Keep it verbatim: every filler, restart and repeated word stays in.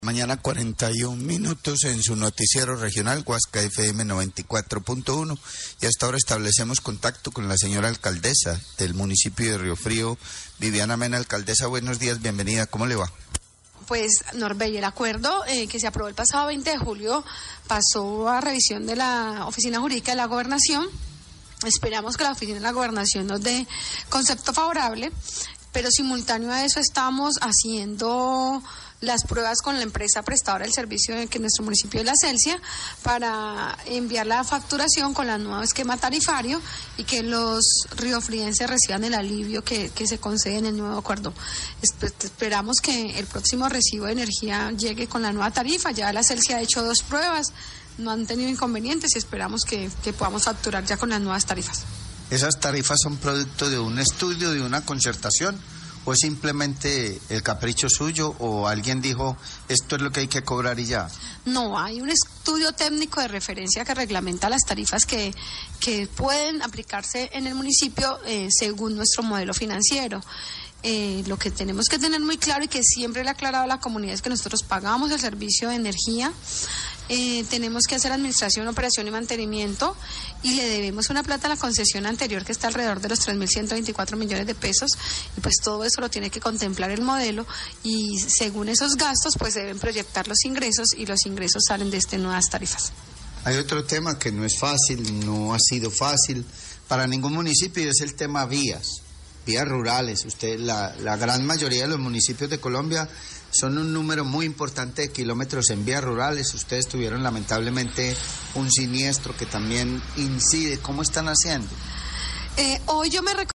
Mañana cuarenta y un minutos en su noticiero regional Huasca F M noventa y cuatro punto uno y hasta ahora establecemos contacto con la señora alcaldesa del municipio de Río Frío, Viviana Mena. Alcaldesa, buenos días, bienvenida, ¿cómo le va? Pues, Norbey, el acuerdo eh, que se aprobó el pasado veinte de julio pasó a revisión de la Oficina Jurídica de la Gobernación. Esperamos que la Oficina de la Gobernación nos dé concepto favorable, pero simultáneo a eso estamos haciendo las pruebas con la empresa prestadora del servicio que en nuestro municipio es la Celsia para enviar la facturación con el nuevo esquema tarifario y que los riofrienses reciban el alivio que, que se concede en el nuevo acuerdo. Esperamos que el próximo recibo de energía llegue con la nueva tarifa. Ya la Celsia ha hecho dos pruebas, no han tenido inconvenientes y esperamos que, que podamos facturar ya con las nuevas tarifas. ¿Esas tarifas son producto de un estudio, de una concertación? ¿O es simplemente el capricho suyo o alguien dijo esto es lo que hay que cobrar y ya? No, hay un estudio técnico de referencia que reglamenta las tarifas que, que pueden aplicarse en el municipio eh, según nuestro modelo financiero. Eh, lo que tenemos que tener muy claro y que siempre le ha aclarado a la comunidad es que nosotros pagamos el servicio de energía, eh, tenemos que hacer administración, operación y mantenimiento y le debemos una plata a la concesión anterior que está alrededor de los tres mil ciento veinticuatro millones de pesos y pues todo eso lo tiene que contemplar el modelo y según esos gastos pues deben proyectar los ingresos y los ingresos salen de estas nuevas tarifas. Hay otro tema que no es fácil, no ha sido fácil para ningún municipio y es el tema vías. Vías rurales. Usted, la, la gran mayoría de los municipios de Colombia son un número muy importante de kilómetros en vías rurales. Ustedes tuvieron lamentablemente un siniestro que también incide. ¿Cómo están haciendo? Eh, hoy yo me